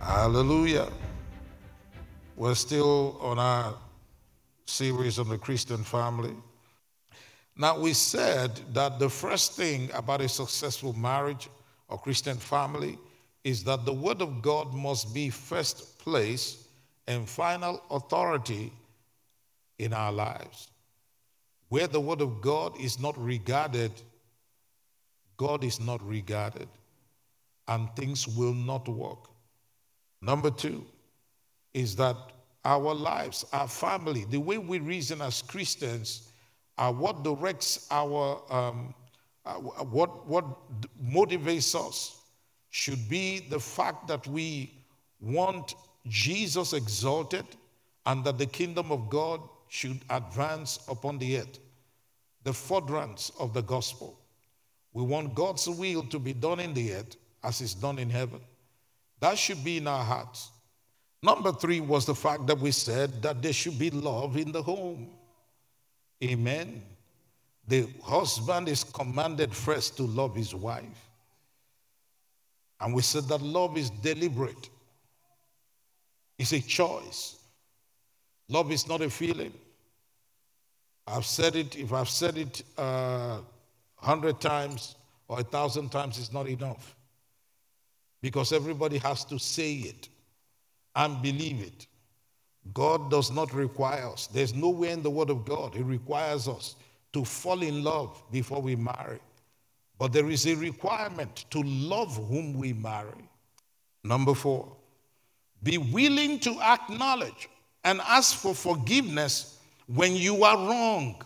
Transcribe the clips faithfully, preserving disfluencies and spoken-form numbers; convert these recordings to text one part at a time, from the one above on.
Hallelujah. We're still on our series on the Christian family. Now, we said that the first thing about a successful marriage or Christian family is that the Word of God must be first place and final authority in our lives. Where the Word of God is not regarded, God is not regarded, and things will not work. Number two is that our lives, our family, the way we reason as Christians are what directs our, um, uh, what, what motivates us should be the fact that we want Jesus exalted and that the kingdom of God should advance upon the earth, the furtherance of the gospel. We want God's will to be done in the earth as is done in heaven. That should be in our hearts. Number three was the fact that we said that there should be love in the home. Amen. The husband is commanded first to love his wife. And we said that love is deliberate. It's a choice. Love is not a feeling. I've said it, if I've said it a uh, hundred times or a thousand times, it's not enough. Because everybody has to say it and believe it. God does not require us. There's nowhere in the Word of God it requires us to fall in love before we marry. But there is a requirement to love whom we marry. Number four, be willing to acknowledge and ask for forgiveness when you are wrong.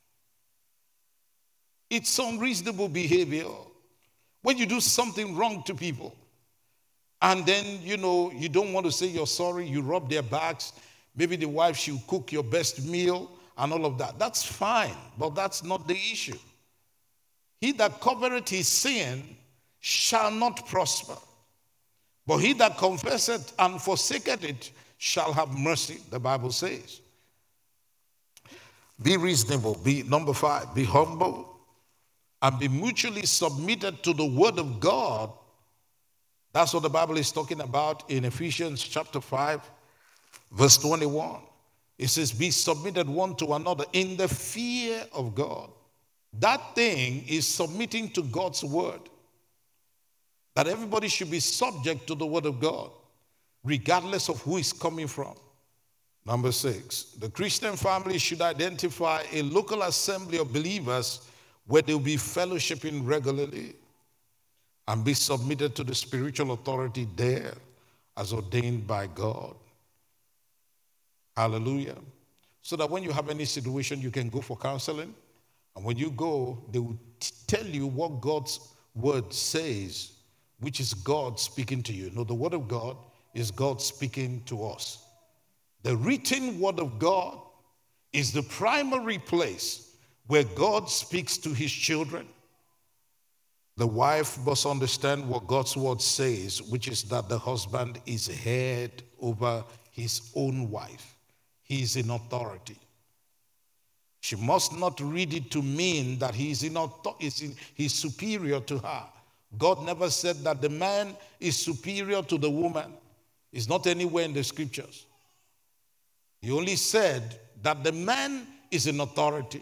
It's unreasonable behavior when you do something wrong to people. And then, you know, you don't want to say you're sorry, you rub their backs. Maybe the wife should cook your best meal and all of that. That's fine, but that's not the issue. He that covereth his sin shall not prosper. But he that confesseth and forsaketh it shall have mercy, the Bible says. Be reasonable. Be, number five, be humble and be mutually submitted to the word of God. That's what the Bible is talking about in Ephesians chapter five, verse twenty-one. It says, be submitted one to another in the fear of God. That thing is submitting to God's word. That everybody should be subject to the word of God, regardless of who is coming from. Number six, the Christian family should identify a local assembly of believers where they'll be fellowshipping regularly and be submitted to the spiritual authority there as ordained by God. Hallelujah. So that when you have any situation, you can go for counseling. And when you go, they will t- tell you what God's word says, which is God speaking to you. No, the word of God is God speaking to us. The written word of God is the primary place where God speaks to his children. The wife must understand what God's word says, which is that the husband is head over his own wife. He is in authority. She must not read it to mean that he is in authority, he's superior to her. God never said that the man is superior to the woman. It's not anywhere in the scriptures. He only said that the man is in authority.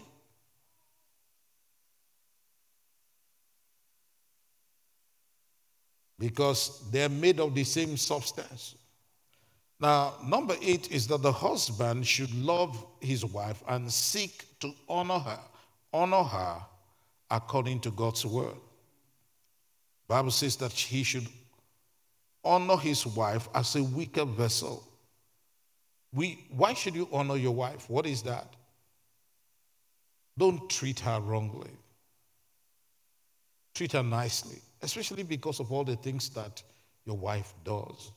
Because they're made of the same substance. Now, number eight is that the husband should love his wife and seek to honor her, honor her according to God's word. The Bible says that he should honor his wife as a weaker vessel. We, why should you honor your wife? What is that? Don't treat her wrongly. Treat her nicely, especially because of all the things that your wife does.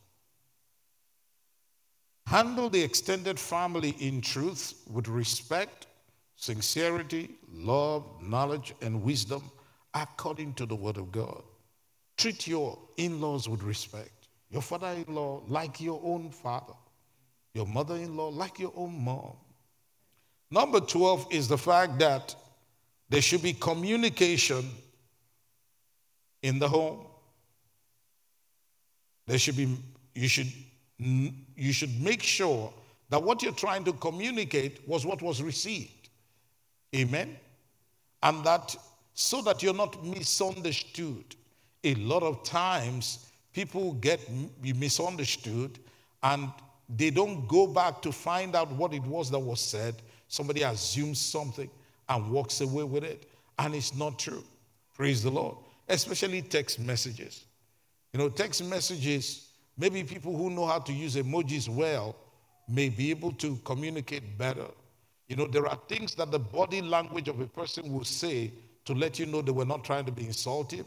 Handle the extended family in truth with respect, sincerity, love, knowledge, and wisdom according to the word of God. Treat your in-laws with respect. Your father-in-law like your own father. Your mother-in-law like your own mom. Number twelve is the fact that there should be communication in the home. There should be you should, you should make sure that what you're trying to communicate was what was received. Amen? And that so that you're not misunderstood. A lot of times, people get misunderstood and they don't go back to find out what it was that was said. Somebody assumes something and walks away with it, and it's not true. Praise the Lord. Especially text messages. You know, text messages, maybe people who know how to use emojis well may be able to communicate better. You know, there are things that the body language of a person will say to let you know they were not trying to be insultive.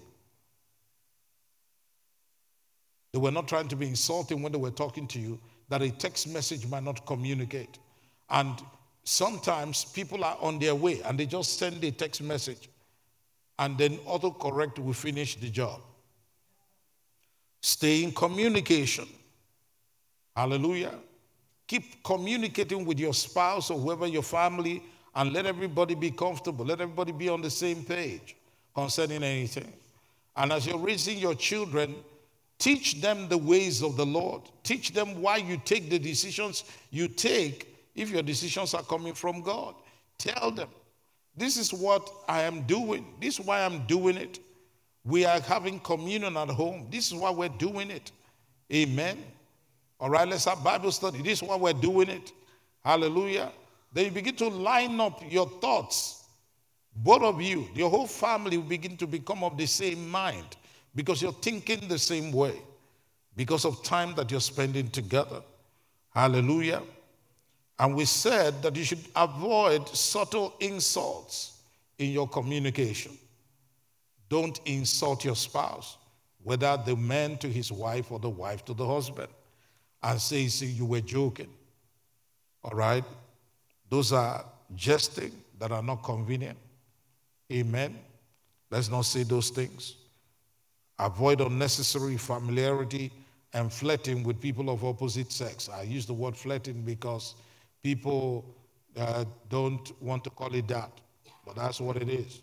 They were not trying to be insulting when they were talking to you, that a text message might not communicate. And sometimes people are on their way and they just send a text message and then autocorrect will finish the job. Stay in communication. Hallelujah. Keep communicating with your spouse or whoever your family, and let everybody be comfortable. Let everybody be on the same page concerning anything. And as you're raising your children, teach them the ways of the Lord. Teach them why you take the decisions you take if your decisions are coming from God. Tell them, this is what I am doing. This is why I'm doing it. We are having communion at home. This is why we're doing it. Amen. All right, let's have Bible study. This is why we're doing it. Hallelujah. Then you begin to line up your thoughts. Both of you, your whole family will begin to become of the same mind because you're thinking the same way because of time that you're spending together. Hallelujah. And we said that you should avoid subtle insults in your communication. Don't insult your spouse, whether the man to his wife or the wife to the husband, and say, see, you were joking. All right? Those are jesting that are not convenient. Amen? Let's not say those things. Avoid unnecessary familiarity and flirting with people of opposite sex. I use the word flirting because people uh, don't want to call it that, but that's what it is.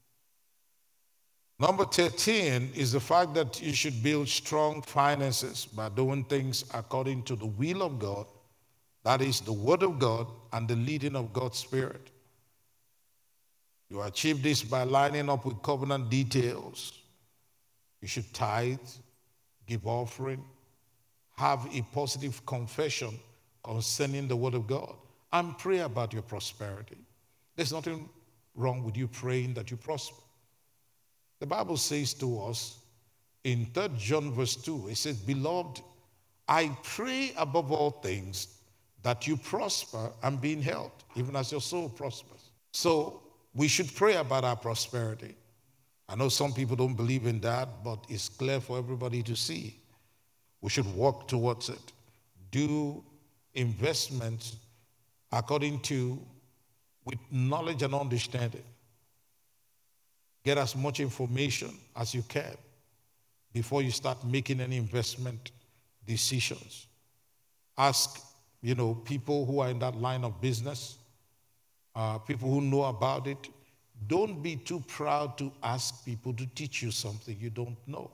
Number thirteen is the fact that you should build strong finances by doing things according to the will of God, that is the word of God and the leading of God's Spirit. You achieve this by lining up with covenant details. You should tithe, give offering, have a positive confession concerning the word of God, and pray about your prosperity. There's nothing wrong with you praying that you prosper. The Bible says to us in Third John verse two, it says, Beloved, I pray above all things that you prosper and be in health, even as your soul prospers. So we should pray about our prosperity. I know some people don't believe in that, but it's clear for everybody to see. We should work towards it. Do investments according to, with knowledge and understanding. Get as much information as you can before you start making any investment decisions. Ask, you know, people who are in that line of business, uh, people who know about it. Don't be too proud to ask people to teach you something you don't know.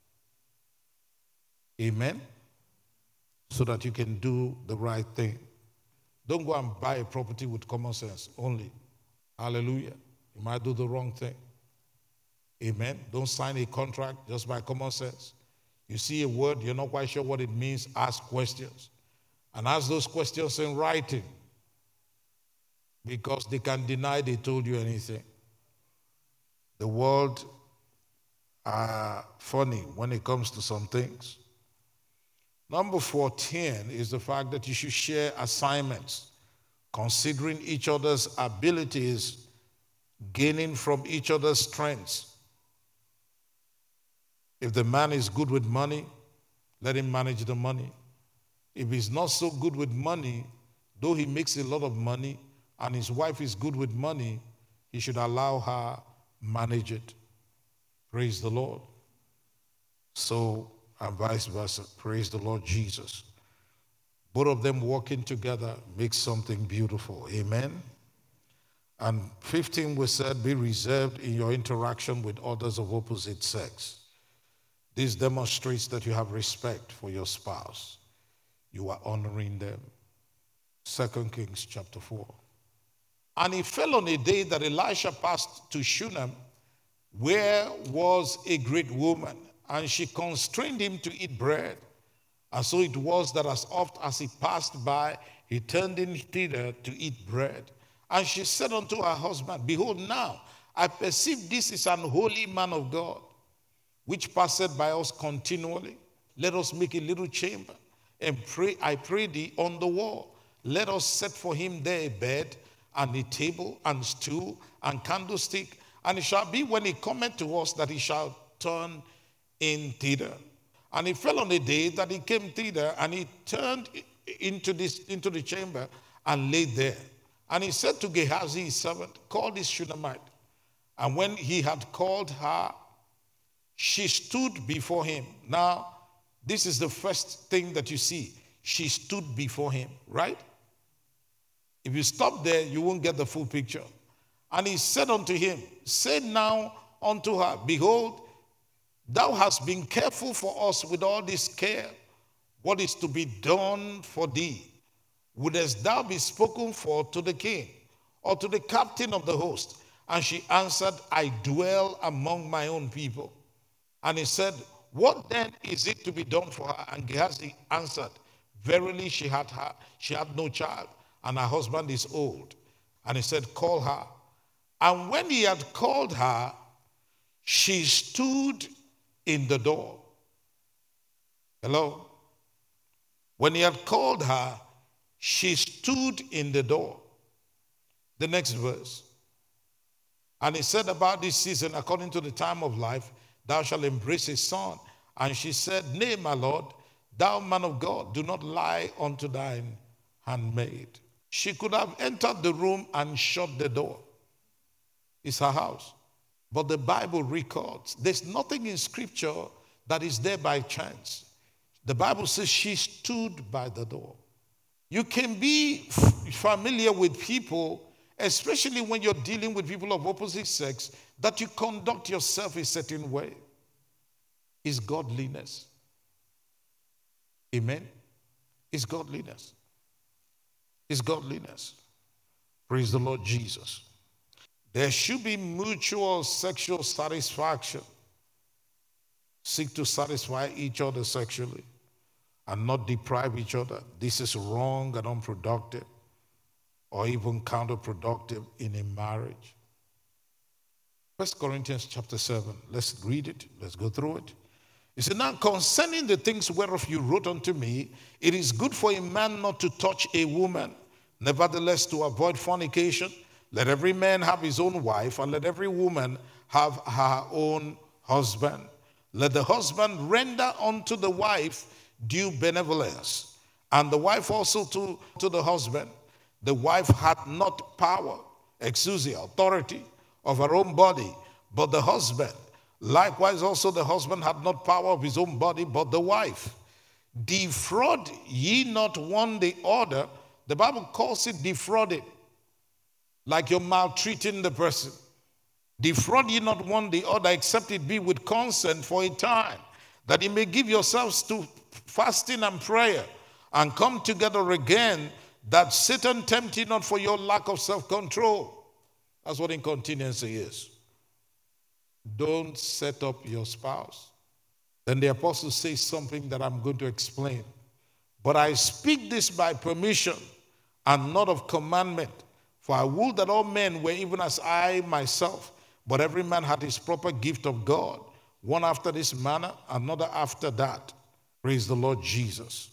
Amen? So that you can do the right thing. Don't go and buy a property with common sense only. Hallelujah. You might do the wrong thing. Amen. Don't sign a contract just by common sense. You see a word, you're not quite sure what it means, ask questions. And ask those questions in writing, because they can deny they told you anything. The world are funny when it comes to some things. Number fourteen is the fact that you should share assignments, considering each other's abilities, gaining from each other's strengths. If the man is good with money, let him manage the money. If he's not so good with money, though he makes a lot of money, and his wife is good with money, he should allow her manage it. Praise the Lord. So, and vice versa. Praise the Lord Jesus. Both of them working together makes something beautiful. Amen. And fifteen, we said, be reserved in your interaction with others of opposite sex. This demonstrates that you have respect for your spouse. You are honoring them. Second Kings chapter four. And it fell on a day that Elisha passed to Shunem, where was a great woman, and she constrained him to eat bread. And so it was that as oft as he passed by, he turned in thither to eat bread. And she said unto her husband, Behold, now I perceive this is an holy man of God, which passeth by us continually. Let us make a little chamber, and pray, I pray thee, on the wall. Let us set for him there a bed, and a table, and stool, and candlestick. And it shall be when he cometh to us that he shall turn in thither. And it fell on the day that he came thither, and he turned into this into the chamber and laid there. And he said to Gehazi his servant, Call this Shunammite. And when he had called her, she stood before him. Now, this is the first thing that you see. She stood before him, right? If you stop there, you won't get the full picture. And he said unto him, Say now unto her, Behold, thou hast been careful for us with all this care. What is to be done for thee? Wouldest thou be spoken for to the king or to the captain of the host? And she answered, I dwell among my own people. And he said, What then is it to be done for her? And Gehazi answered, Verily she had her, she had no child, and her husband is old. And he said, Call her. And when he had called her, she stood in the door. Hello? When he had called her, she stood in the door. The next verse. And he said, About this season, according to the time of life, thou shalt embrace a son. And she said, Nay, my Lord, thou man of God, do not lie unto thine handmaid. She could have entered the room and shut the door. It's her house. But the Bible records there's nothing in Scripture that is there by chance. The Bible says she stood by the door. You can be f- familiar with people, especially when you're dealing with people of opposite sex, that you conduct yourself a certain way. It's godliness. Amen? It's godliness. It's godliness. Praise the Lord Jesus. There should be mutual sexual satisfaction. Seek to satisfy each other sexually and not deprive each other. This is wrong and unproductive or even counterproductive in a marriage. First Corinthians chapter seven. Let's read it. Let's go through it. He said, Now concerning the things whereof you wrote unto me, it is good for a man not to touch a woman. Nevertheless, to avoid fornication, let every man have his own wife, and let every woman have her own husband. Let the husband render unto the wife due benevolence, and the wife also to, to the husband. The wife hath not power, exousia, authority of her own body, but the husband. Likewise also the husband hath not power of his own body, but the wife. Defraud ye not one the other. The Bible calls it defrauding, like you're maltreating the person. Defraud ye not one the other, except it be with consent for a time, that ye may give yourselves to fasting and prayer, and come together again, that Satan tempt you not for your lack of self-control. That's what incontinency is. Don't set up your spouse. Then the apostle says something that I'm going to explain. But I speak this by permission and not of commandment. For I would that all men were even as I myself, but every man had his proper gift of God, one after this manner, another after that. Praise the Lord Jesus.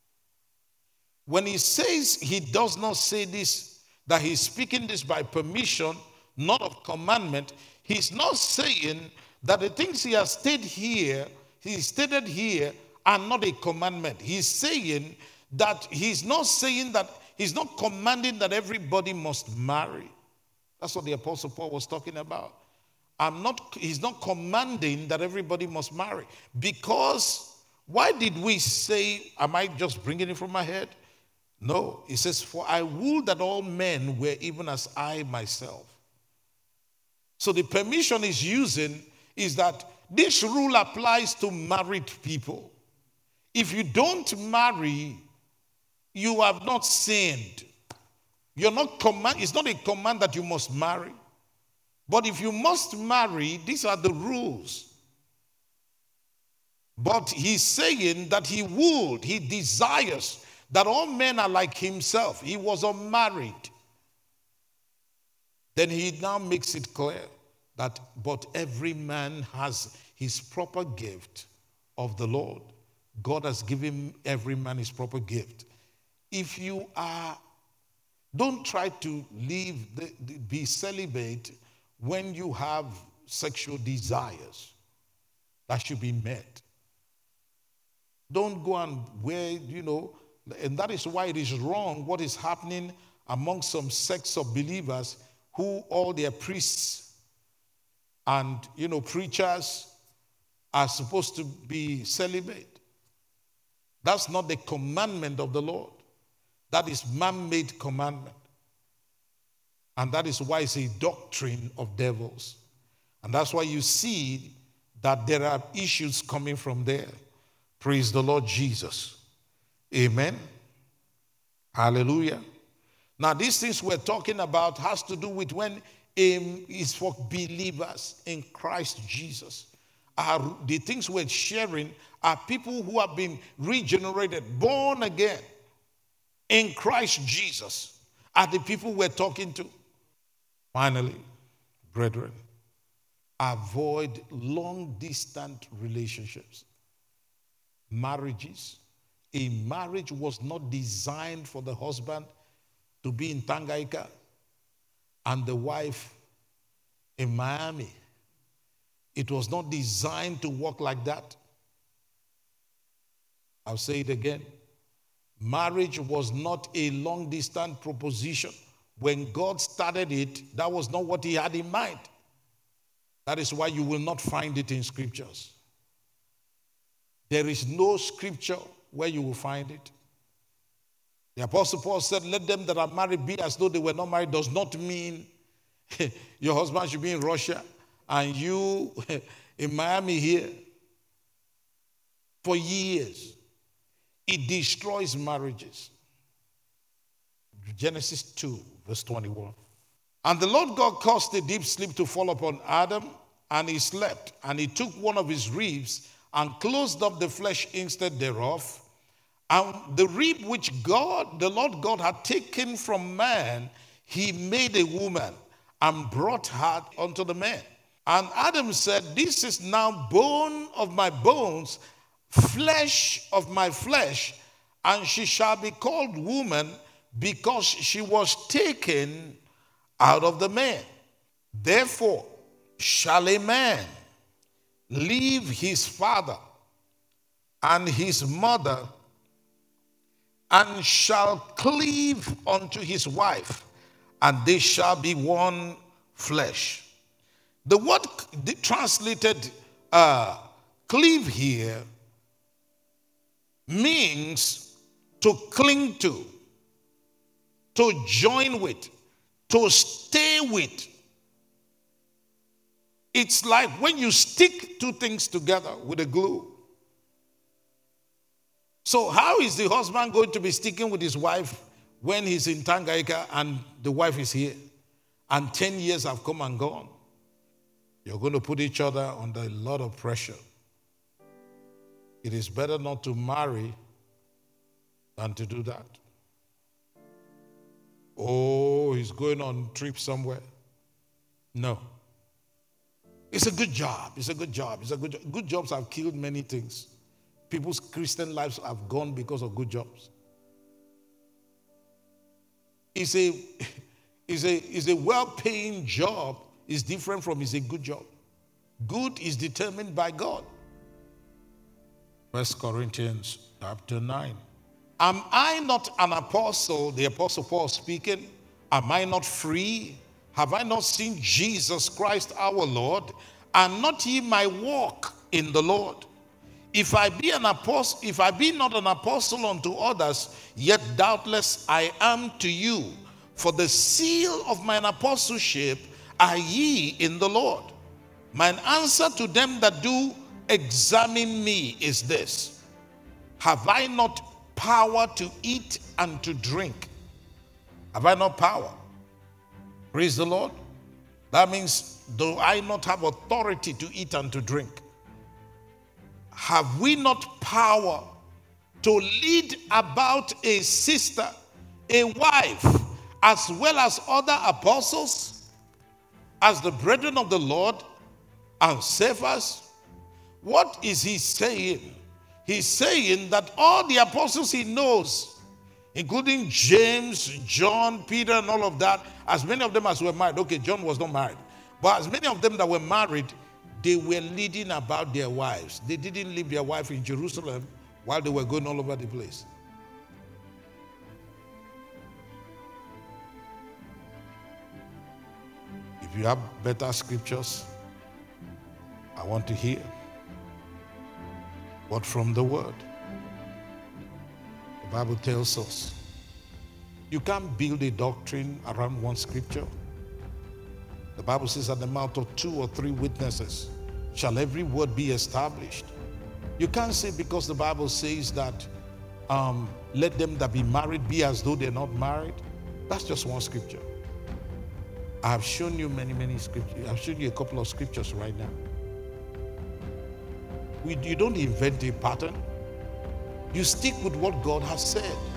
When he says he does not say this, that he's speaking this by permission, not of commandment, he's not saying that the things he has stated here, he stated here, are not a commandment. He's saying that he's not saying that, he's not commanding that everybody must marry. That's what the Apostle Paul was talking about. I'm not, he's not commanding that everybody must marry. Because why did we say, am I just bringing it from my head? No, he says, for I would that all men were even as I myself. So the permission he's using is that this rule applies to married people. If you don't marry, you have not sinned. You're not command, it's not a command that you must marry. But if you must marry, these are the rules. But he's saying that he would, he desires that all men are like himself. He was unmarried. Then he now makes it clear that, but every man has his proper gift of the Lord. God has given every man his proper gift. If you are, don't try to leave, the, the, be celibate when you have sexual desires that should be met. Don't go and wear, you know, and that is why it is wrong what is happening among some sects of believers who all their priests and, you know, preachers are supposed to be celibate. That's not the commandment of the Lord. That is man-made commandment. And that is why it's a doctrine of devils. And that's why you see that there are issues coming from there. Praise the Lord Jesus. Amen. Hallelujah. Now, these things we're talking about has to do with when aim is for believers in Christ Jesus. Are the things we're sharing are people who have been regenerated, born again in Christ Jesus, are the people we're talking to. Finally, brethren, avoid long-distance relationships. Marriages. A marriage was not designed for the husband to be in Tanganyika and the wife in Miami. It was not designed to work like that. I'll say it again. Marriage was not a long-distance proposition. When God started it, that was not what he had in mind. That is why you will not find it in scriptures. There is no scripture where you will find it. The Apostle Paul said, let them that are married be as though they were not married. Does not mean your husband should be in Russia and you in Miami here for years. It destroys marriages. Genesis two, verse twenty-one. And the Lord God caused a deep sleep to fall upon Adam, and he slept. And he took one of his ribs and closed up the flesh instead thereof. And the rib which God, the Lord God, had taken from man, he made a woman and brought her unto the man. And Adam said, this is now bone of my bones, flesh of my flesh, and she shall be called woman, because she was taken out of the man. Therefore shall a man leave his father and his mother, and shall cleave unto his wife, and they shall be one flesh. The word translated uh, cleave here means to cling to, to join with, to stay with. It's like when you stick two things together with a glue. So how is the husband going to be sticking with his wife when he's in Tanganyika and the wife is here? And ten years have come and gone. You're going to put each other under a lot of pressure. It is better not to marry than to do that. Oh, he's going on a trip somewhere. No. It's a good job. It's a good job. It's a good job. Good jobs have killed many things. People's Christian lives have gone because of good jobs. It's a, it's a, it's a well-paying job is different from it's a good job. Good is determined by God. First Corinthians chapter nine. Am I not an apostle, the Apostle Paul speaking? Am I not free? Have I not seen Jesus Christ our Lord? And not ye my walk in the Lord? If I be an apostle, if I be not an apostle unto others, yet doubtless I am to you. For the seal of mine apostleship are ye in the Lord. Mine answer to them that do examine me is this: have I not power to eat and to drink? Have I not power? Praise the Lord. That means, do I not have authority to eat and to drink? Have we not power to lead about a sister, a wife, as well as other apostles, as the brethren of the Lord, and save us? What is he saying? He's saying that all the apostles he knows, including James, John, Peter, and all of that, as many of them as were married. Okay, John was not married. But as many of them that were married, they were leading about their wives. They didn't leave their wife in Jerusalem while they were going all over the place. If you have better scriptures, I want to hear. But from the Word, the Bible tells us you can't build a doctrine around one scripture. The Bible says, at the mouth of two or three witnesses shall every word be established. You can't say because the Bible says that um, let them that be married be as though they're not married. That's just one scripture. I have shown you many, many scriptures. I've shown you a couple of scriptures right now. We, you don't invent a pattern. You stick with what God has said.